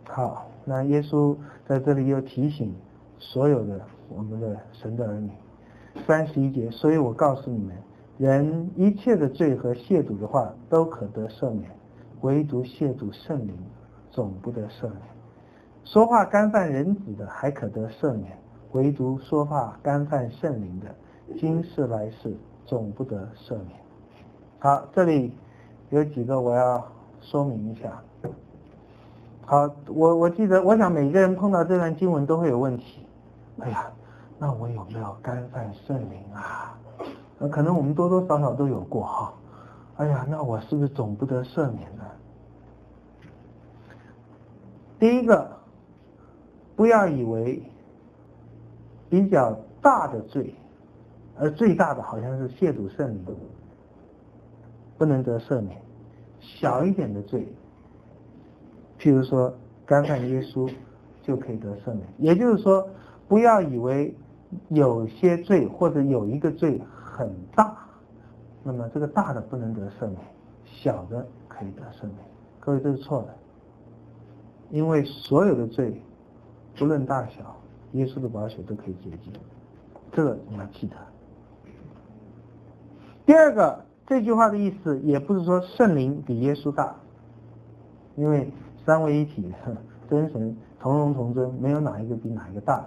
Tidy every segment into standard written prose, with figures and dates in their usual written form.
好，那耶稣在这里又提醒所有的我们的神的儿女，31节，所以我告诉你们，人一切的罪和亵渎的话都可得赦免，唯独亵渎圣灵总不得赦免。说话干犯人子的还可得赦免，唯独说话干犯圣灵的，今世来世总不得赦免。好，这里有几个我要说明一下。好，我记得，我想每个人碰到这段经文都会有问题。哎呀，那我有没有干犯圣灵啊？可能我们多多少少都有过哈。哎呀，那我是不是总不得赦免呢？第一个，不要以为比较大的罪，而最大的好像是亵渎圣灵，不能得赦免。小一点的罪，譬如说干犯耶稣就可以得赦免。也就是说，不要以为有些罪或者有一个罪很大，那么这个大的不能得赦免，小的可以得赦免。各位，这是错的，因为所有的罪不论大小，耶稣的宝血都可以洁净，这个你要记得。第二个，这句话的意思也不是说圣灵比耶稣大，因为三位一体真神同荣同尊，没有哪一个比哪一个大。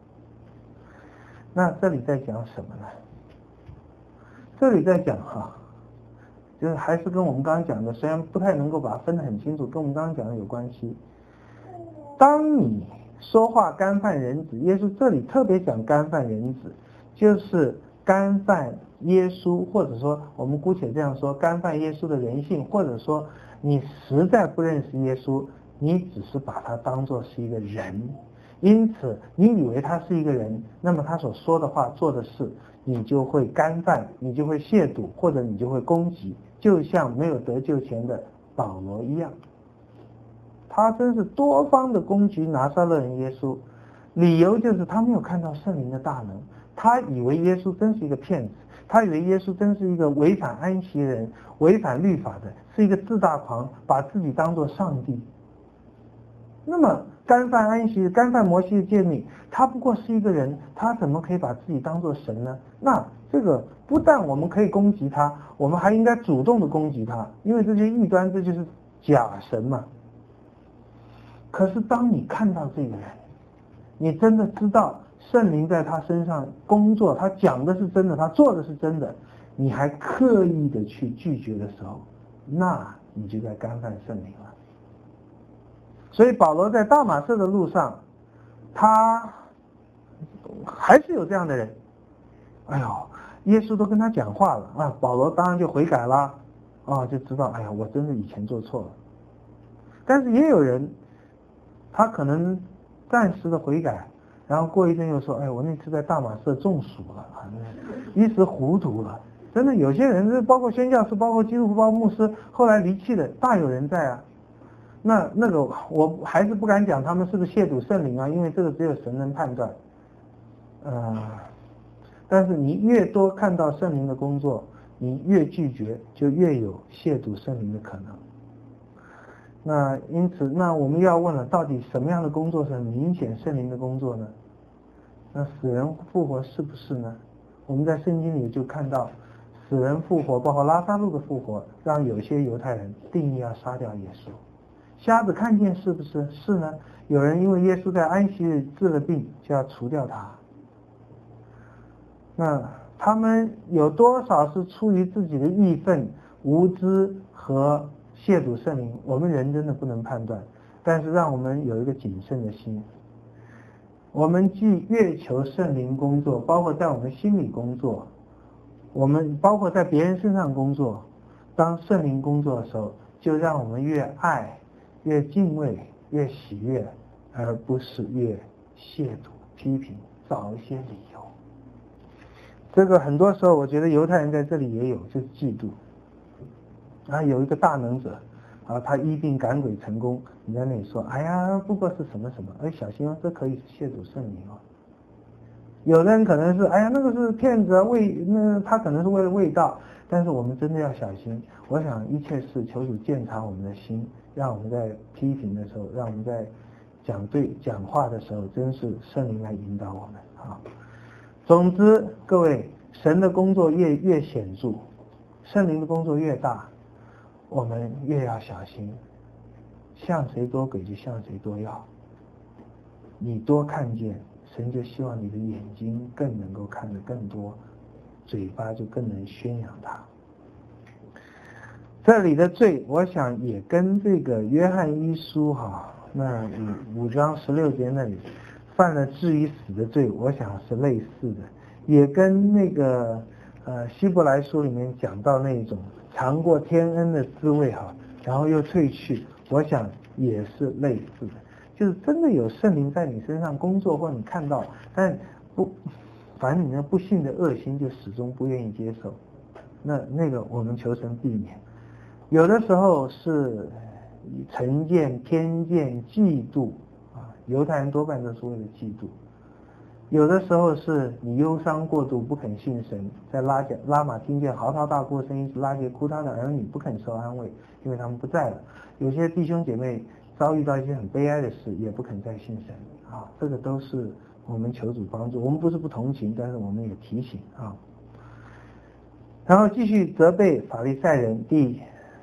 那这里在讲什么呢？这里在讲就是还是跟我们刚刚讲的，虽然不太能够把它分得很清楚，跟我们刚刚讲的有关系。当你说话干犯人子，耶稣这里特别讲干犯人子，就是干犯耶稣，或者说我们姑且这样说，干犯耶稣的人性，或者说你实在不认识耶稣，你只是把他当作是一个人，因此你以为他是一个人，那么他所说的话做的事你就会干犯，你就会亵渎，或者你就会攻击，就像没有得救前的保罗一样。他真是多方的攻击拿撒勒人耶稣，理由就是他没有看到圣灵的大能，他以为耶稣真是一个骗子，他以为耶稣真是一个违反安息人、违反律法的，是一个自大狂，把自己当作上帝。那么干犯安息、干犯摩西的诫命，他不过是一个人，他怎么可以把自己当作神呢？那这个不但我们可以攻击他，我们还应该主动的攻击他，因为这些异端，这就是假神嘛。可是当你看到这个人，你真的知道圣灵在他身上工作，他讲的是真的，他做的是真的，你还刻意的去拒绝的时候，那你就在干犯圣灵了。所以保罗在大马色的路上，他还是有这样的人，哎呦，耶稣都跟他讲话了啊，保罗当然就悔改了啊，就知道哎呀，我真的以前做错了。但是也有人，他可能暂时的悔改，然后过一阵又说，哎，我那次在大马色中暑了，一时糊涂了。真的有些人，包括宣教士，包括基督徒，包括牧师，后来离弃的大有人在啊。那个我还是不敢讲他们是不是亵渎圣灵啊，因为这个只有神能判断。但是你越多看到圣灵的工作，你越拒绝，就越有亵渎圣灵的可能。那因此，那我们要问了，到底什么样的工作是很明显圣灵的工作呢？那死人复活是不是呢？我们在圣经里就看到死人复活，包括拉撒路的复活，让有些犹太人定义要杀掉耶稣。瞎子看见是不是？是呢。有人因为耶稣在安息日治了病，就要除掉他。那他们有多少是出于自己的义愤、无知和亵渎圣灵，我们人真的不能判断，但是让我们有一个谨慎的心。我们既越求圣灵工作，包括在我们心里工作，我们包括在别人身上工作，当圣灵工作的时候，就让我们越爱、越敬畏、越喜悦，而不是越亵渎、批评、找一些理由。这个很多时候我觉得犹太人在这里也有，就是嫉妒。有一个大能者他医病赶鬼成功，你在那里说，哎呀，不过是什么什么，小心哦，这可以是亵渎圣灵哦。有的人可能是，哎呀，那个是骗子啊，那他可能是为了味道，但是我们真的要小心。我想一切事求主鉴察我们的心， 让我们在批评的时候，让我们在讲话的时候，真是圣灵来引导我们啊。总之，各位，神的工作越显著，圣灵的工作越大，我们越要小心，向谁多给就向谁多要。你多看见，神就希望你的眼睛更能够看得更多，嘴巴就更能宣扬它。这里的罪，我想也跟这个约翰一书那5章16节那里犯了至于死的罪，我想是类似的，也跟那个希伯来书里面讲到那种尝过天恩的滋味然后又退去，我想也是类似的，就是真的有圣灵在你身上工作，或你看到，但反正你那不信的恶心就始终不愿意接受，那个我们求神避免。有的时候是成见、偏见、嫉妒犹太人多半都是为了嫉妒。有的时候是你忧伤过度不肯信神，在拉玛听见嚎啕大哭的声音，是拉结哭他的儿女不肯受安慰，因为他们不在了。有些弟兄姐妹遭遇到一些很悲哀的事，也不肯再信神这个都是我们求主帮助。我们不是不同情，但是我们也提醒然后继续责备法利赛人，第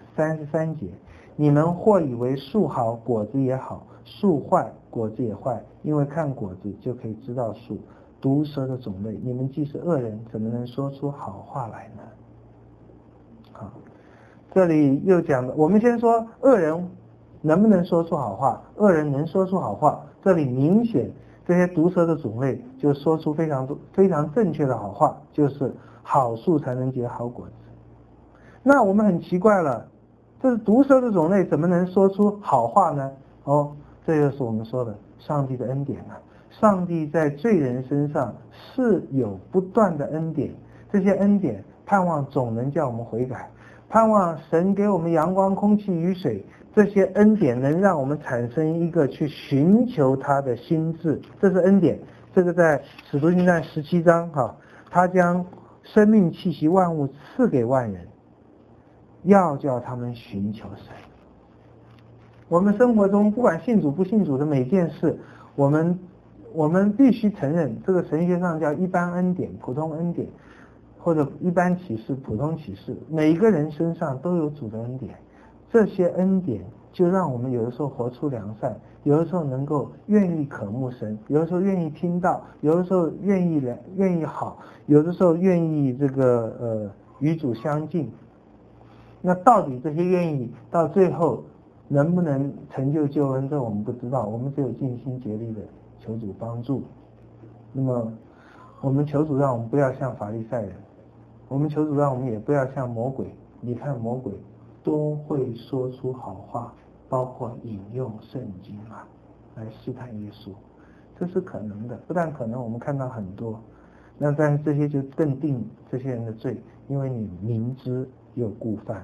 33节，你们或以为树好果子也好，树坏果子也坏，因为看果子就可以知道树。毒蛇的种类，你们既是恶人，怎么能说出好话来呢？这里又讲了，我们先说恶人能不能说出好话。恶人能说出好话，这里明显这些毒蛇的种类就说出非常正确的好话，就是好树才能结好果子。那我们很奇怪了，这是毒蛇的种类，怎么能说出好话呢？这就是我们说的上帝的恩典上帝在罪人身上是有不断的恩典，这些恩典盼望总能叫我们悔改，盼望神给我们阳光、空气、雨水，这些恩典能让我们产生一个去寻求他的心志，这是恩典。这个在使徒行传17章他将生命气息万物赐给万人，要叫他们寻求神。我们生活中不管信主不信主的每件事，我们必须承认，这个神学上叫一般恩典、普通恩典，或者一般启示、普通启示，每一个人身上都有主的恩典。这些恩典就让我们有的时候活出良善，有的时候能够愿意渴慕神，有的时候愿意听道，有的时候愿意好，有的时候愿意与主相近。那到底这些愿意到最后能不能成就救恩，这我们不知道，我们只有尽心竭力的求主帮助。那么我们求主让我们不要像法利赛人，我们求主让我们也不要像魔鬼。你看魔鬼都会说出好话，包括引用圣经来试探耶稣，这是可能的。不但可能，我们看到很多，但是这些就更定这些人的罪，因为你明知又故犯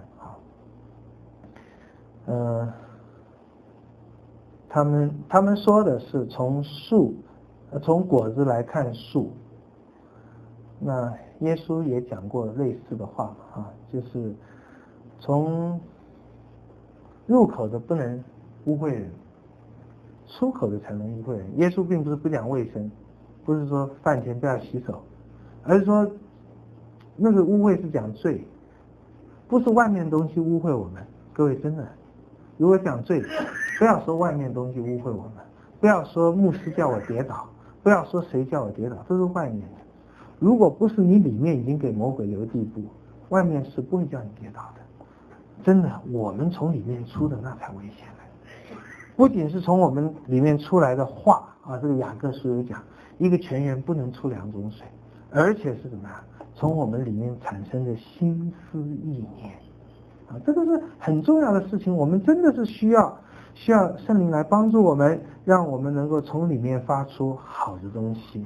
他们说的是从果子来看树。那耶稣也讲过类似的话就是从入口的不能污秽人，出口的才能污秽人。耶稣并不是不讲卫生，不是说饭前不要洗手，而是说那个污秽是讲罪，不是外面东西污秽我们。各位真的，如果讲罪，不要说外面东西污秽我们，不要说牧师叫我跌倒，不要说谁叫我跌倒，都是外面的。如果不是你里面已经给魔鬼留地步，外面是不会叫你跌倒的。真的，我们从里面出的那才危险的。不仅是从我们里面出来的话这个雅各书有讲，一个泉源不能出两种水，而且是什么从我们里面产生的心思意念这个是很重要的事情。我们真的是需要圣灵来帮助我们，让我们能够从里面发出好的东西。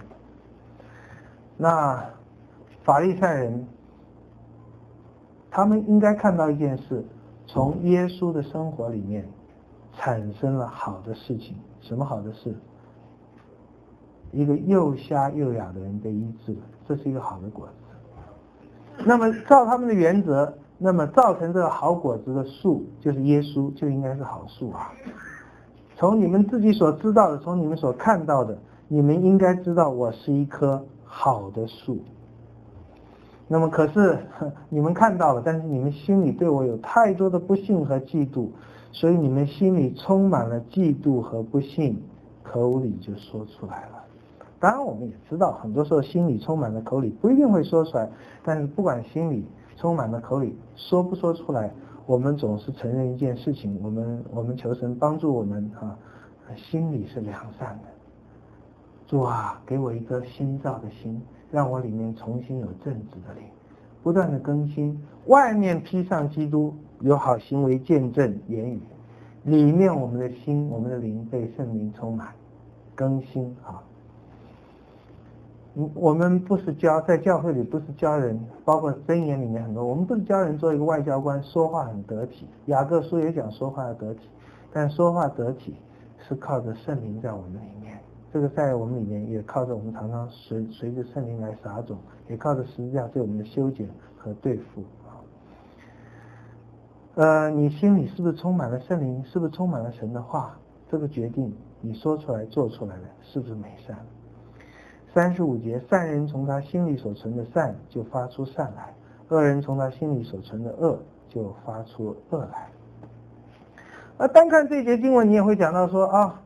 那法利赛人他们应该看到一件事，从耶稣的生活里面产生了好的事情。什么好的事？一个又瞎又哑的人被医治了，这是一个好的果子。那么照他们的原则， 那么造成这个好果子的树就是耶稣，就应该是好树啊。从你们自己所知道的，从你们所看到的，你们应该知道我是一棵好的树。那么可是你们看到了，但是你们心里对我有太多的不幸和嫉妒，所以你们心里充满了嫉妒和不幸，口里就说出来了。当然我们也知道，很多时候心里充满了，口里不一定会说出来，但是不管心里充满了，口里说不说出来，我们总是承认一件事情，我们求神帮助我们心里是良善的。主啊，给我一颗新造的心，让我里面重新有正直的灵，不断的更新，外面披上基督，有好行为见证言语，里面我们的心我们的灵被圣灵充满更新啊。我们不是在教会里不是教人，包括箴言里面很多，我们不是教人做一个外交官，说话很得体。雅各书也讲说话要得体，但说话得体是靠着圣灵在我们里面，这个在我们里面也靠着我们常常随着圣灵来撒种，也靠着十字架对我们的修剪和对付你心里是不是充满了圣灵，是不是充满了神的话，这个决定你说出来做出来的是不是美善。35节，善人从他心里所存的善就发出善来，恶人从他心里所存的恶就发出恶来。单看这节经文，你也会讲到说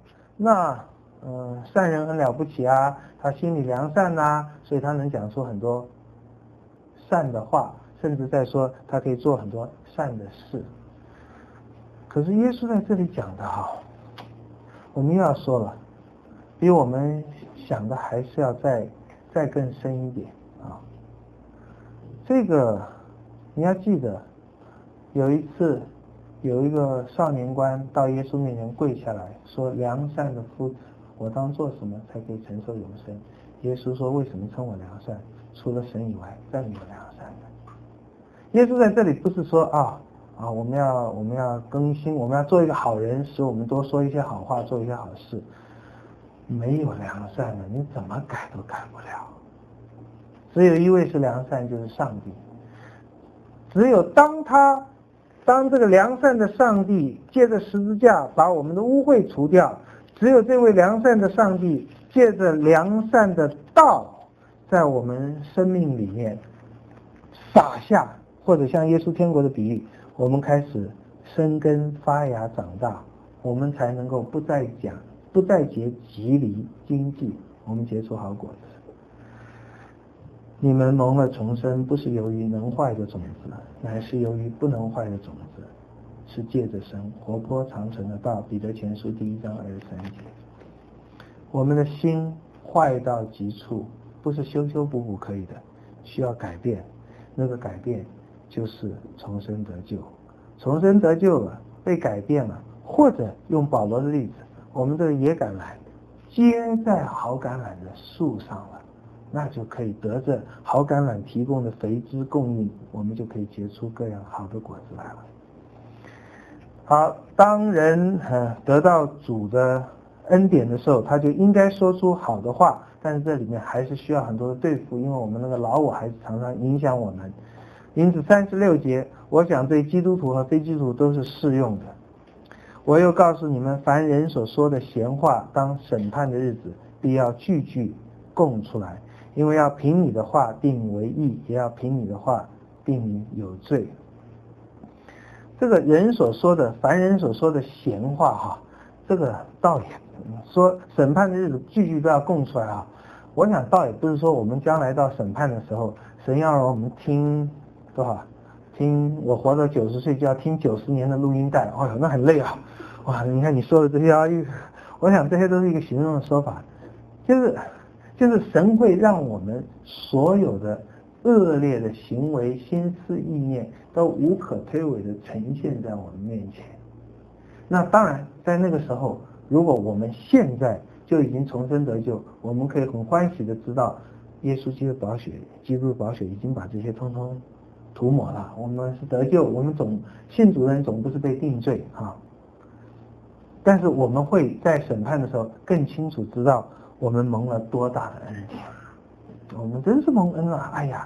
善人很了不起啊，他心里良善啊，所以他能讲出很多善的话，甚至在说他可以做很多善的事。可是耶稣在这里讲的我们又要说了，比我们想的还是要再更深一点这个你要记得，有一次有一个少年官到耶稣面前跪下来说，良善的夫子，我当做什么才可以承受永生？耶稣说，为什么称我良善？除了神以外再没有良善的。耶稣在这里不是说我们要更新，我们要做一个好人，使我们多说一些好话，做一些好事。没有良善的，你怎么改都改不了。只有一位是良善，就是上帝。只有当这个良善的上帝借着十字架把我们的污秽除掉，只有这位良善的上帝借着良善的道在我们生命里面撒下，或者像耶稣天国的比喻，我们开始生根发芽长大，我们才能够不再结吉离经济，我们结出好果子。你们蒙了重生，不是由于能坏的种子，乃是由于不能坏的种子，是借着神活泼长存的道。彼得前书1章23节。我们的心坏到极处，不是修修补补可以的，需要改变。那个改变就是重生得救。重生得救了，被改变了，或者用保罗的例子，我们这个野橄榄结在好橄榄的树上了，那就可以得着好橄榄提供的肥汁供应，我们就可以结出各样好的果子来了。好，当人得到主的恩典的时候，他就应该说出好的话，但是这里面还是需要很多的对付，因为我们那个老我还是常常影响我们。因此36节，我想对基督徒和非基督徒都是适用的。我又告诉你们，凡人所说的闲话，当审判的日子必要句句供出来，因为要凭你的话定你为义，也要凭你的话定你有罪。这个人所说的，凡人所说的闲话这个倒也说审判的日子句句都要供出来我想倒也不是说我们将来到审判的时候，神要让我们听多少，听我活到90岁就要听90年的录音带，那很累哇！你看你说的这些我想这些都是一个形容的说法，就是神会让我们所有的恶劣的行为、心思意念都无可推诿的呈现在我们面前。那当然在那个时候，如果我们现在就已经重生得救，我们可以很欢喜的知道耶稣基督的宝血已经把这些通通涂抹了，我们是得救，我们信主的人总不是被定罪但是我们会在审判的时候更清楚知道我们蒙了多大的恩典，我们真是蒙恩了。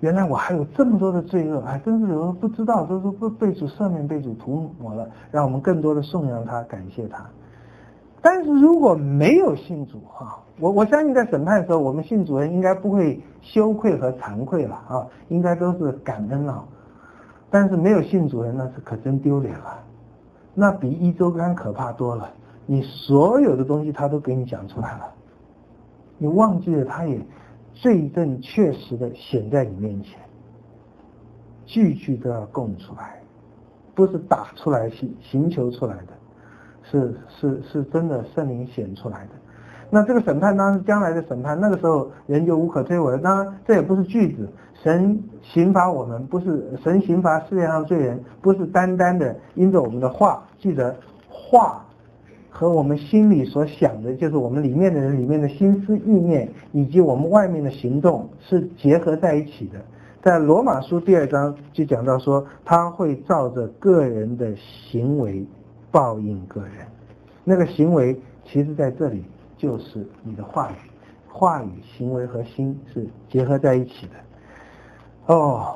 原来我还有这么多的罪恶，还真是有人不知道，都是被主赦免，被主涂抹了，让我们更多的颂扬他，感谢他。但是如果没有信主我相信在审判的时候，我们信主人应该不会羞愧和惭愧了应该都是感恩了。但是没有信主人，那是可真丢脸了，那比一周刊可怕多了。你所有的东西他都给你讲出来了，你忘记了他也罪证确实的显在你面前，句句都要供出来，不是打出来刑求出来的，是真的圣灵显出来的。那这个审判当然是将来的审判，那个时候人就无可推诿了。当然这也不是句子，神刑罚我们，不是神刑罚世界上罪人，不是单单的因着我们的话。记得话和我们心里所想的，就是我们里面的人里面的心思意念，以及我们外面的行动是结合在一起的。在罗马书第2章就讲到说，他会照着个人的行为报应个人。那个行为其实在这里就是你的话语，话语、行为和心是结合在一起的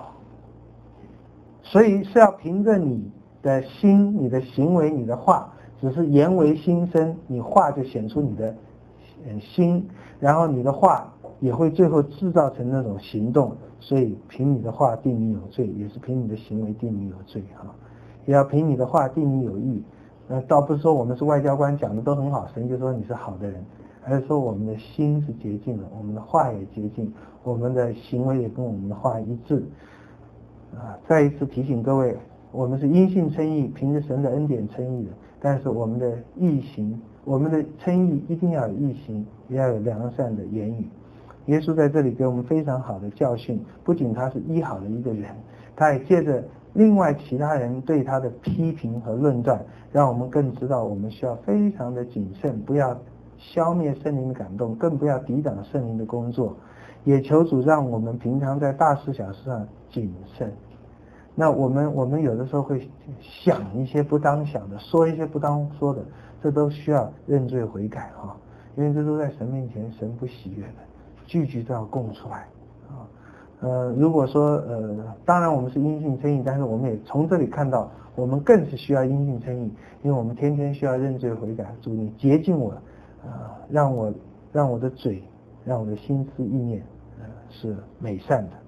所以是要凭着你的心、你的行为、你的话，只是言为心声，你话就显出你的心，然后你的话也会最后制造成那种行动。所以凭你的话定你有罪，也是凭你的行为定你有罪也要凭你的话定你有义。倒不是说我们是外交官讲的都很好，神就说你是好的人，而是说我们的心是洁净的，我们的话也洁净，我们的行为也跟我们的话一致再一次提醒各位，我们是因信称义，凭着神的恩典称义的，但是我们的义行，我们的称义一定要有义行，也要有良善的言语。耶稣在这里给我们非常好的教训，不仅他是医好的一个人，他也借着另外其他人对他的批评和论断，让我们更知道我们需要非常的谨慎，不要消灭圣灵的感动，更不要抵挡圣灵的工作。也求主让我们平常在大事小事上谨慎。那我们有的时候会想一些不当想的，说一些不当说的，这都需要认罪悔改因为这都在神面前神不喜悦的，句句都要供出来如果说当然我们是因信称义，但是我们也从这里看到我们更是需要因信称义，因为我们天天需要认罪悔改。主你洁净我让我的嘴，让我的心思意念是美善的。